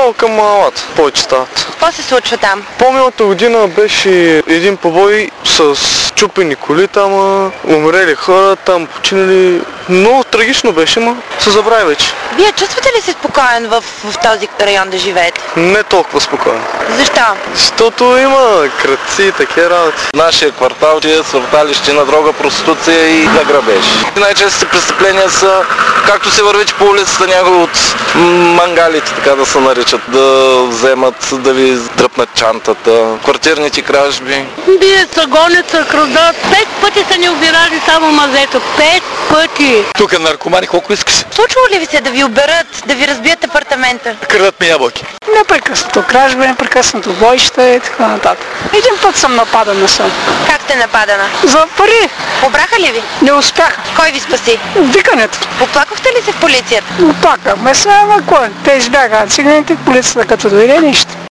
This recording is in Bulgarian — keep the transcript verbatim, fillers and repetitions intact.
направо към малата, повече стават. Какво се случва там? По-миналата година беше един побой с чупени коли, там умрели хора, там починали. Много трагично беше, но се забрави вече. Вие чувствате ли се спокоен в, в този район да живеете? Не толкова спокоен. Защо? Защото има крадци и такива работи. Нашия квартал е свърталище на дрога, проституция и на грабеж. Най-честите престъпления са, както се вървиш по улицата, някои от мангалите, така да се наричат, да вземат, да ви дръпнат чантата, квартирните кражби. Бие са, гонят са, крадат. Пет пъти са ни обирали само мазето. Пет пъти. Тук е наркомани, колко искаш. Случва ли ви се да ви оберат, да ви разбият апартамента? Крадат ми ябълки. Непрекъснато кражби, непрекъснато бойща и така нататък. Един път съм нападан на съм. Как сте нападана? За пари. Побраха ли ви? Не успяха. Кой ви спаси? Викането. Оплакахте ли се в полицията? Оплакахме се, ама кой? Те избягаха циганите, полицията като дойде нищо.